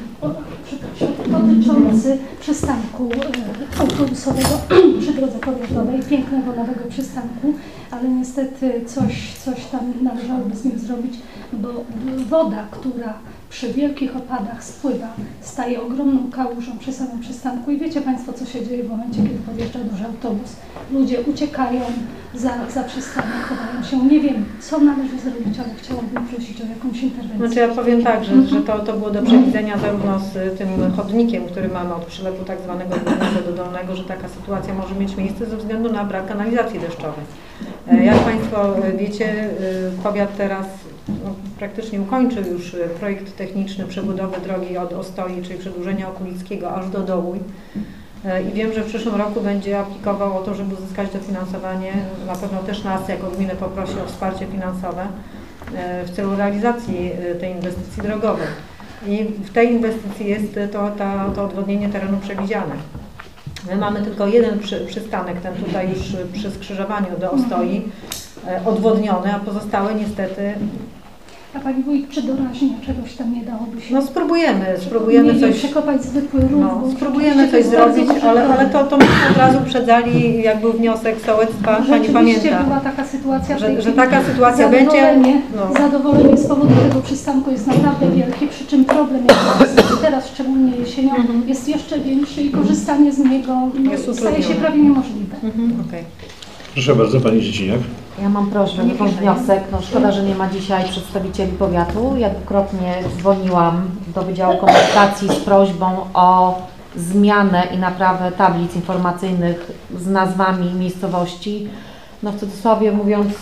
Speaker 9: dotyczący przystanku autobusowego przy drodze powiatowej, pięknego nowego przystanku, a ale niestety coś, coś tam należałoby z nim zrobić, bo woda, która przy wielkich opadach spływa, staje ogromną kałużą przy samym przystanku i wiecie Państwo, co się dzieje w momencie, kiedy podjeżdża duży autobus. Ludzie uciekają za, za przystanek, chowają się. Nie wiem, co należy zrobić, ale chciałabym prosić o jakąś interwencję.
Speaker 1: Znaczy ja powiem tak, że, że to, to było do przewidzenia zarówno z tym chodnikiem, który mamy od przylepu tak zwanego górnego do dolnego, że taka sytuacja może mieć miejsce ze względu na brak kanalizacji deszczowej. Jak Państwo wiecie, powiat teraz no, praktycznie ukończył już projekt techniczny przebudowy drogi od Ostoi, czyli przedłużenia Okulickiego aż do Dołuj. I wiem, że w przyszłym roku będzie aplikował o to, żeby uzyskać dofinansowanie. Na pewno też nas jako gminę poprosi o wsparcie finansowe w celu realizacji tej inwestycji drogowej. I w tej inwestycji jest to, ta, to odwodnienie terenu przewidziane. My mamy tylko jeden przy, przystanek, ten tutaj już przy skrzyżowaniu do Ostoi, odwodniony, a pozostałe niestety...
Speaker 9: A Pani Wójt, czy doraźnie czegoś tam nie dałoby się?
Speaker 1: No spróbujemy, spróbujemy
Speaker 9: nie
Speaker 1: coś...
Speaker 9: Wiem, przekopać zwykły rów,
Speaker 1: no, spróbujemy coś zrobić, ale, ale to, to myśmy od razu uprzedzali, jak był wniosek sołectwa, Pani pamięta.
Speaker 9: była taka sytuacja,
Speaker 1: że, że taka sytuacja będzie.
Speaker 9: No. Zadowolenie z powodu tego przystanku jest naprawdę wielkie, przy czym problem jest teraz, szczególnie jesienią, mhm. jest jeszcze większy i korzystanie z niego no, staje się prawie niemożliwe.
Speaker 1: Mhm. Okay.
Speaker 3: Proszę bardzo, Pani Dzieciniak.
Speaker 8: Ja mam prośbę, taką wniosek. No, szkoda, że nie ma dzisiaj przedstawicieli powiatu. Ja dwukrotnie dzwoniłam do Wydziału Komunikacji z prośbą o zmianę i naprawę tablic informacyjnych z nazwami miejscowości. No w cudzysłowie mówiąc,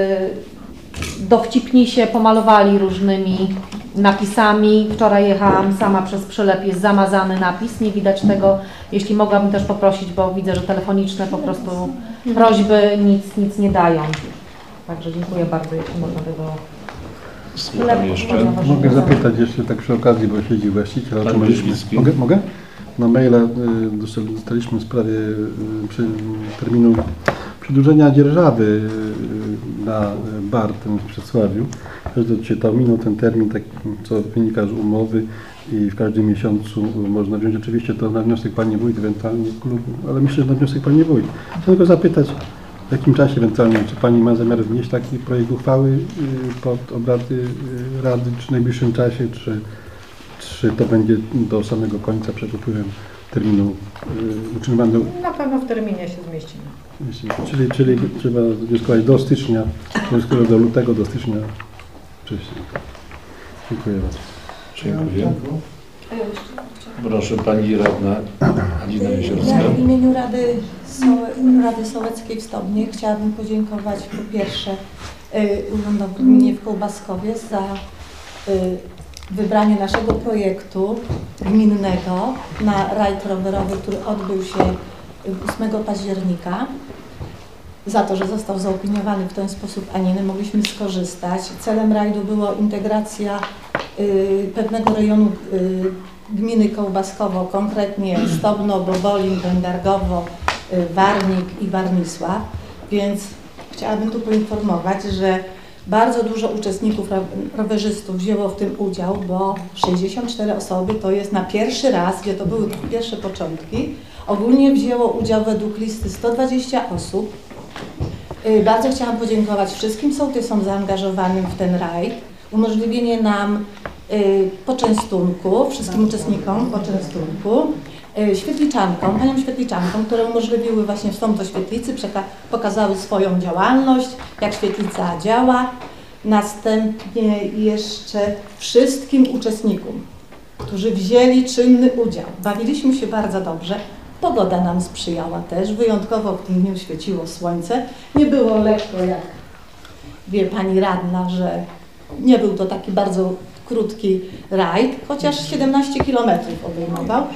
Speaker 8: dowcipni się pomalowali różnymi napisami. Wczoraj jechałam sama przez Przylep, jest zamazany napis, nie widać tego. Jeśli mogłabym też poprosić, bo widzę, że telefoniczne po prostu prośby nic, nic nie dają. Także dziękuję bardzo, jeśli można by było.
Speaker 3: Słucham jeszcze.
Speaker 2: Mogę zapytać jeszcze tak przy okazji, bo siedzi właściciel.
Speaker 3: Pan Wojewódzki.
Speaker 2: Mogę? Mogę? Na maila dostaliśmy w sprawie terminu przedłużenia dzierżawy na Bartyn w Przedsławiu. Każdy czytał, minął ten termin, tak, co wynika z umowy i w każdym miesiącu można wziąć. Oczywiście to na wniosek Pani Wójt, ewentualnie klubu, ale myślę, że na wniosek Pani Wójt. Chciałem tylko zapytać, w jakim czasie ewentualnie, czy Pani ma zamiar wnieść taki projekt uchwały pod obrady Rady, czy w najbliższym czasie, czy, czy to będzie do samego końca przed upływem terminu utrzymywane?
Speaker 1: Na pewno w terminie się zmieścimy.
Speaker 2: Czyli, czyli trzeba wnioskować do stycznia, do lutego, do stycznia wcześniej. Dziękuję bardzo.
Speaker 3: Dziękuję. Proszę Pani Radna Alina Jeziorska.
Speaker 10: Ja w imieniu Rady, Sołe, Rady Sołeckiej w Stobnie chciałabym podziękować po pierwsze Urzędowi Gminie w Kołbaskowie za y, wybranie naszego projektu gminnego na rajd rowerowy, który odbył się ósmego października. Za to, że został zaopiniowany w ten sposób, a nie mogliśmy skorzystać. Celem rajdu była integracja y, pewnego rejonu y, gminy Kołbaskowo, konkretnie Stobno, Bobolin, Będargowo, y, Warnik i Warnisław. Więc chciałabym tu poinformować, że bardzo dużo uczestników, rowerzystów wzięło w tym udział, bo sześćdziesiąt cztery osoby to jest na pierwszy raz, gdzie to były pierwsze początki. Ogólnie wzięło udział według listy sto dwadzieścia osób. Bardzo chciałam podziękować wszystkim sołtysom zaangażowanym w ten rajd. Umożliwienie nam poczęstunku, wszystkim uczestnikom poczęstunku, świetliczankom, paniom świetliczankom, które umożliwiły właśnie wstąp do świetlicy, pokazały swoją działalność, jak świetlica działa. Następnie jeszcze wszystkim uczestnikom, którzy wzięli czynny udział. Bawiliśmy się bardzo dobrze. Pogoda nam sprzyjała też, wyjątkowo w tym dniu świeciło słońce. Nie było lekko, jak wie Pani Radna, że nie był to taki bardzo krótki rajd, chociaż siedemnaście kilometrów obejmował.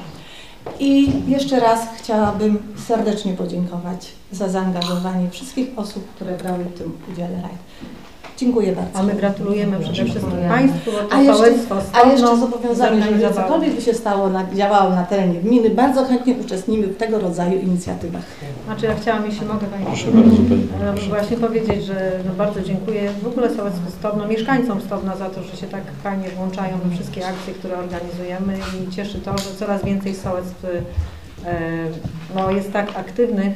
Speaker 10: I jeszcze raz chciałabym serdecznie podziękować za zaangażowanie wszystkich osób, które brały w tym udziale rajdu. Dziękuję bardzo.
Speaker 1: A my gratulujemy przede wszystkim Państwu, bo to
Speaker 10: a jeszcze,
Speaker 1: sołectwo
Speaker 10: a jeszcze zobowiązane, że jeżeli cokolwiek by się stało, na, działało na terenie gminy, bardzo chętnie uczestnimy w tego rodzaju inicjatywach.
Speaker 1: Znaczy ja chciałam, jeśli mogę Pani
Speaker 3: Proszę bardzo, Pani.
Speaker 1: właśnie powiedzieć, że no bardzo dziękuję w ogóle sołectwu Stobno, mieszkańcom Stobna za to, że się tak fajnie włączają we wszystkie akcje, które organizujemy i cieszy to, że coraz więcej sołectw e, no, jest tak aktywnych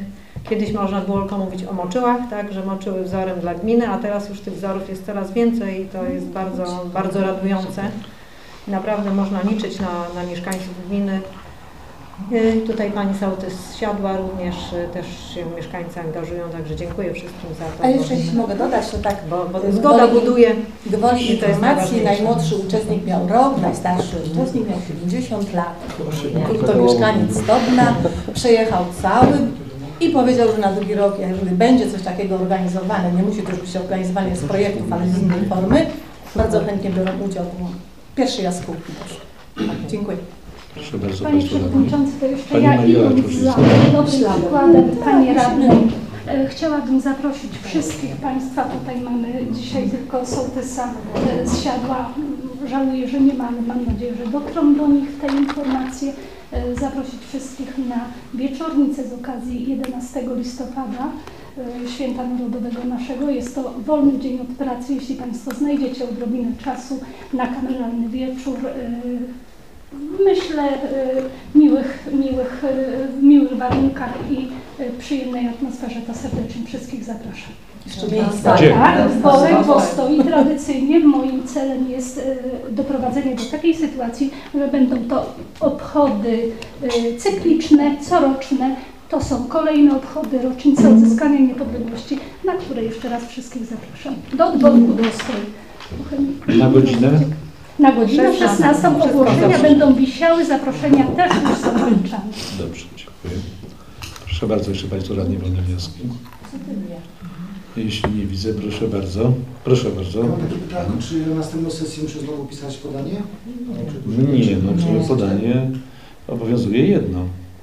Speaker 1: Kiedyś można było tylko mówić o moczyłach, tak, że moczyły wzorem dla gminy, a teraz już tych wzorów jest coraz więcej i to jest bardzo, bardzo radujące. Naprawdę można liczyć na, na mieszkańców gminy. Yy, tutaj pani sołtys siadła również, yy, też się mieszkańcy angażują, także dziękuję wszystkim za to.
Speaker 10: A jeszcze jeśli mogę dodać, to tak,
Speaker 1: bo, bo zgoda buduje.
Speaker 10: Gwoli
Speaker 1: i to jest
Speaker 10: informacji, najmłodszy uczestnik miał rok, najstarszy uczestnik miał siedemdziesiąt lat. Był to mieszkaniec Stobna, przejechał cały i powiedział, że na drugi rok, jeżeli będzie coś takiego organizowane, nie musi to już być organizowanie z projektów, ale z innej formy, bardzo chętnie biorą udział w pierwszej jaskółki też. Dziękuję.
Speaker 3: Proszę bardzo,
Speaker 9: Panie Przewodniczący, to jeszcze
Speaker 3: Pani
Speaker 9: ja
Speaker 3: Maria
Speaker 9: idąc za dobrym przykładem Pani Radnej, e, chciałabym zaprosić wszystkich Państwa, tutaj mamy dzisiaj tylko sołtysa e, z Siadła, żałuję, że nie mamy, mam nadzieję, że dotrą do nich te informacje, e, zaprosić wszystkich na wieczornicę z okazji jedenastego listopada, e, Święta Narodowego naszego. Jest to wolny dzień od pracy, jeśli Państwo znajdziecie odrobinę czasu na kameralny wieczór, e, myślę, y, miłych, miłych, y, w miłych warunkach i y, przyjemnej atmosferze, to serdecznie wszystkich zapraszam.
Speaker 10: Jeszcze miejsca.
Speaker 9: Tak, worek, bo stoi tradycyjnie. Moim celem jest y, doprowadzenie do takiej sytuacji, że będą to obchody y, cykliczne, coroczne. To są kolejne obchody rocznicy odzyskania niepodległości, na które jeszcze raz wszystkich zapraszam. Do dworku do stoi.
Speaker 3: Na godzinę?
Speaker 9: Na godzinę szesnastą ogłoszenia będą wisiały, zaproszenia też już są wręczane.
Speaker 3: Dobrze, dziękuję. Proszę bardzo, jeszcze Państwo radni wolne wnioski. Jeśli nie widzę, proszę bardzo. Proszę bardzo.
Speaker 11: Mam takie pytanie, czy na następną sesję muszę znowu pisać podanie?
Speaker 3: Nie, no czy podanie obowiązuje jedno.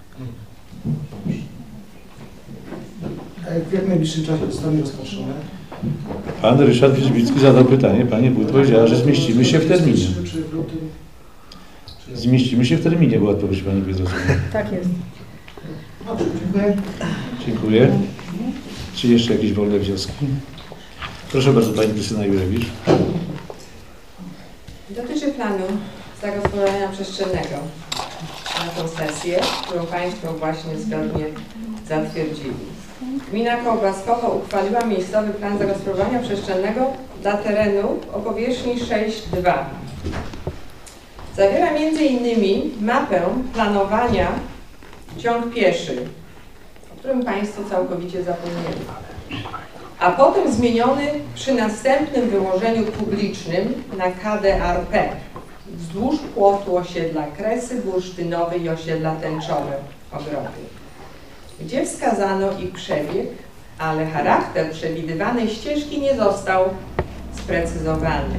Speaker 11: A w jak najbliższym czasie zostanie rozpatrzone?
Speaker 3: Pan Ryszard Wierzbicki zadał pytanie, Pani Wójt powiedziała, że zmieścimy się w terminie. Zmieścimy się w terminie, była odpowiedź Pani Wójt.
Speaker 1: Tak jest.
Speaker 11: Dobrze, dziękuję.
Speaker 3: Dziękuję. Czy jeszcze jakieś wolne wnioski? Proszę bardzo, Pani Krystyna Jurewicz.
Speaker 5: Dotyczy planu zagospodarowania przestrzennego na tę sesję, którą Państwo właśnie zgodnie zatwierdzili. Gmina Kołbaskowo uchwaliła miejscowy plan zagospodarowania przestrzennego dla terenu o powierzchni sześć dwa. Zawiera między innymi mapę planowania ciąg pieszy, o którym Państwo całkowicie zapomnieli, a potem zmieniony przy następnym wyłożeniu publicznym na K D R P wzdłuż płotu osiedla Kresy Bursztynowe i osiedla Tęczowe Ogrody, gdzie wskazano ich przebieg, ale charakter przewidywanej ścieżki nie został sprecyzowany.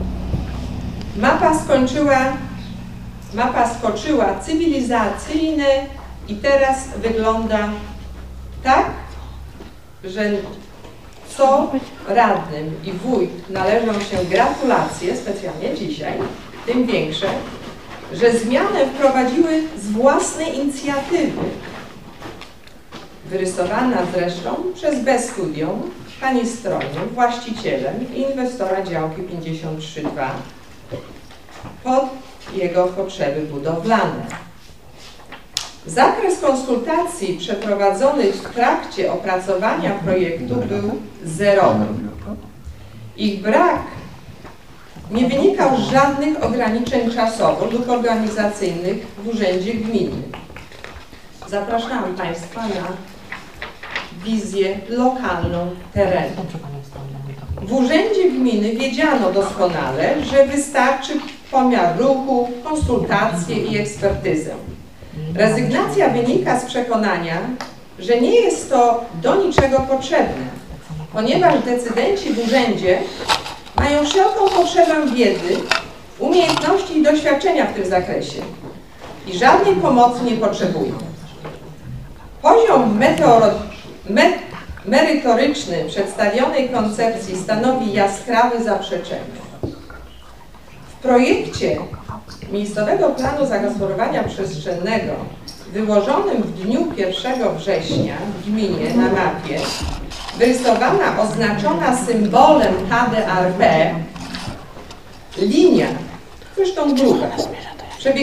Speaker 5: Mapa skończyła, mapa skoczyła cywilizacyjne i teraz wygląda tak, że co radnym i wójt należą się gratulacje, specjalnie dzisiaj, tym większe, że zmianę wprowadziły z własnej inicjatywy, wyrysowana zresztą przez Bestudium pani Stroniu, właścicielem i inwestora działki pięćdziesiąt trzy dwa pod jego potrzeby budowlane. Zakres konsultacji przeprowadzonych w trakcie opracowania projektu był zerowy. Ich brak nie wynikał z żadnych ograniczeń czasowych lub organizacyjnych w Urzędzie Gminy. Zapraszam Państwa na wizję lokalną terenu. W Urzędzie Gminy wiedziano doskonale, że wystarczy pomiar ruchu, konsultacje i ekspertyzę. Rezygnacja wynika z przekonania, że nie jest to do niczego potrzebne, ponieważ decydenci w urzędzie mają wszelką potrzebę wiedzy, umiejętności i doświadczenia w tym zakresie i żadnej pomocy nie potrzebują. Poziom meteoro, me, merytoryczny przedstawionej koncepcji stanowi jaskrawe zaprzeczenie. W projekcie miejscowego planu zagospodarowania przestrzennego wyłożonym w dniu pierwszego września w gminie na mapie wyrysowana, oznaczona symbolem K D R P linia, zresztą długa,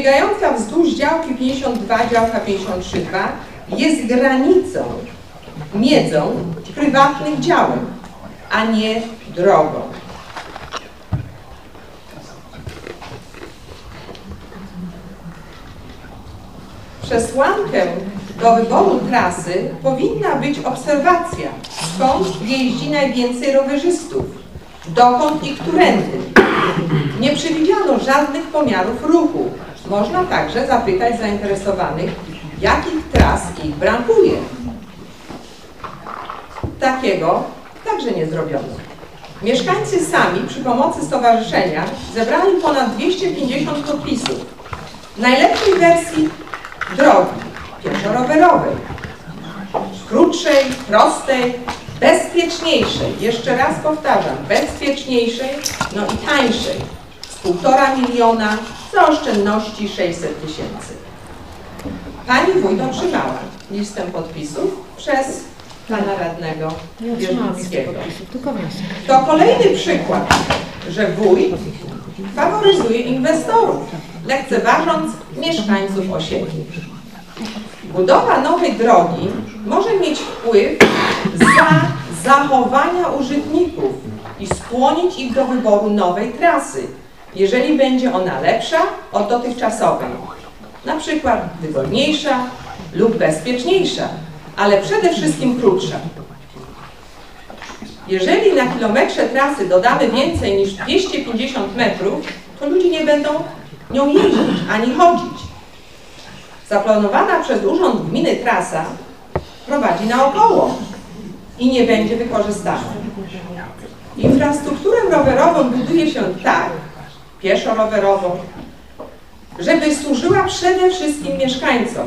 Speaker 5: przebiegająca wzdłuż działki pięćdziesiąt dwa, działka pięćdziesiąt trzy dwa jest granicą miedzą prywatnych działek, a nie drogą. Przesłankę do wyboru trasy powinna być obserwacja, skąd jeździ najwięcej rowerzystów, dokąd i którędy. Nie przewidziano żadnych pomiarów ruchu. Można także zapytać zainteresowanych, jakich tras ich brakuje. Takiego także nie zrobiono. Mieszkańcy sami przy pomocy stowarzyszenia zebrali ponad dwieście pięćdziesiąt podpisów najlepszej wersji drogi pieszo-rowerowej. Krótszej, prostej, bezpieczniejszej, jeszcze raz powtarzam, bezpieczniejszej, no i tańszej, z półtora miliona, za oszczędności sześćset tysięcy. Pani wójt otrzymała listę podpisów przez pana radnego Wierzbickiego. To kolejny przykład, że wójt faworyzuje inwestorów, lekceważąc mieszkańców osiedli. Budowa nowej drogi może mieć wpływ za zachowania użytkowników i skłonić ich do wyboru nowej trasy, jeżeli będzie ona lepsza od dotychczasowej, na przykład wygodniejsza lub bezpieczniejsza, ale przede wszystkim krótsza. Jeżeli na kilometrze trasy dodamy więcej niż dwieście pięćdziesiąt metrów, to ludzie nie będą nią jeździć ani chodzić. Zaplanowana przez Urząd Gminy trasa prowadzi naokoło i nie będzie wykorzystana. Infrastrukturę rowerową buduje się tak, pieszo-rowerową, żeby służyła przede wszystkim mieszkańcom.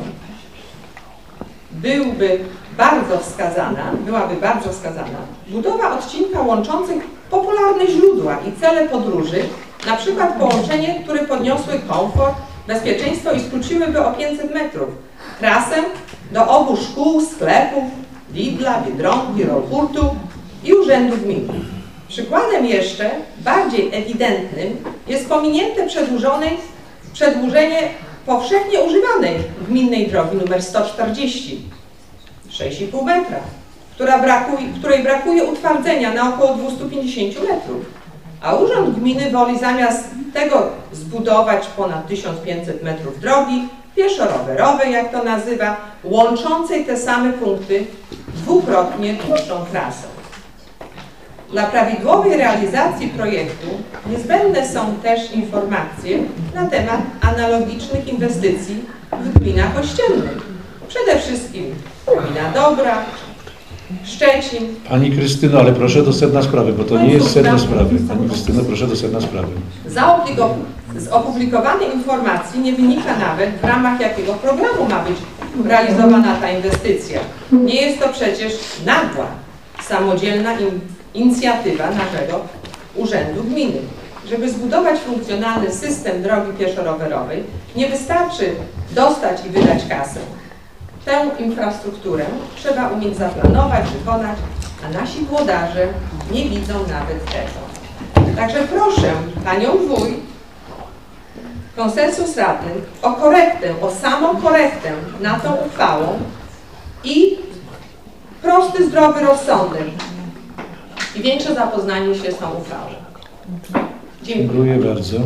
Speaker 5: Byłby bardzo wskazana, byłaby bardzo wskazana budowa odcinka łączących popularne źródła i cele podróży, na przykład połączenie, które podniosły komfort, bezpieczeństwo i skróciłyby o pięćset metrów trasę do obu szkół, sklepów, Lidla, Biedronki, Rolhurtu i urzędów gminy. Przykładem jeszcze bardziej ewidentnym jest pominięte przedłużenie powszechnie używanej gminnej drogi nr sto czterdzieści, sześć i pół metra, która brakuje, której brakuje utwardzenia na około dwieście pięćdziesiąt metrów, a Urząd Gminy woli zamiast tego zbudować ponad tysiąc pięćset metrów drogi pieszo-rowerowej, jak to nazywa, łączącej te same punkty dwukrotnie dłuższą trasę. Dla prawidłowej realizacji projektu niezbędne są też informacje na temat analogicznych inwestycji w gminach ościennych. Przede wszystkim gmina Dobra, Szczecin.
Speaker 3: Pani Krystyno, ale proszę do sedna sprawy, bo to nie jest sedno sprawy. Pani Krystyno, proszę do sedna sprawy.
Speaker 5: Z opublikowanej informacji nie wynika nawet, w ramach jakiego programu ma być realizowana ta inwestycja. Nie jest to przecież nagła, samodzielna inicjatywa naszego Urzędu Gminy. Żeby zbudować funkcjonalny system drogi pieszo-rowerowej, nie wystarczy dostać i wydać kasę. Tę infrastrukturę trzeba umieć zaplanować, wykonać, a nasi włodarze nie widzą nawet tego. Także proszę Panią Wójt, konsensus radnych o korektę, o samą korektę nad tą uchwałą i prosty, zdrowy rozsądek i większe zapoznanie się z tą uchwałą. Dziękuję.
Speaker 3: Dziękuję bardzo.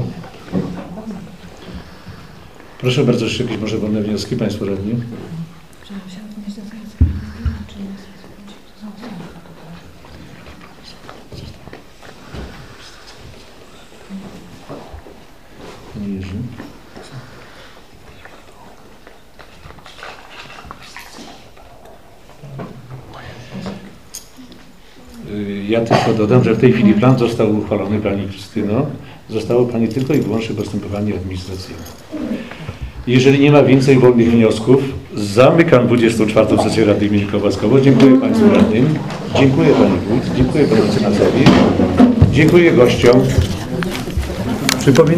Speaker 3: Proszę bardzo, jeszcze jakieś może wolne wnioski, Państwo radni? Panie Jerzy. Ja tylko dodam, że w tej chwili plan został uchwalony, Pani Krystyno. Zostało Pani tylko i wyłącznie postępowanie administracyjne. Jeżeli nie ma więcej wolnych wniosków, zamykam dwudziestą czwartą sesję Rady Gminy Kołbaskowo. Dziękuję Państwu radnym, dziękuję Pani Wójt, dziękuję Panu Senatowi, dziękuję gościom. Przypominam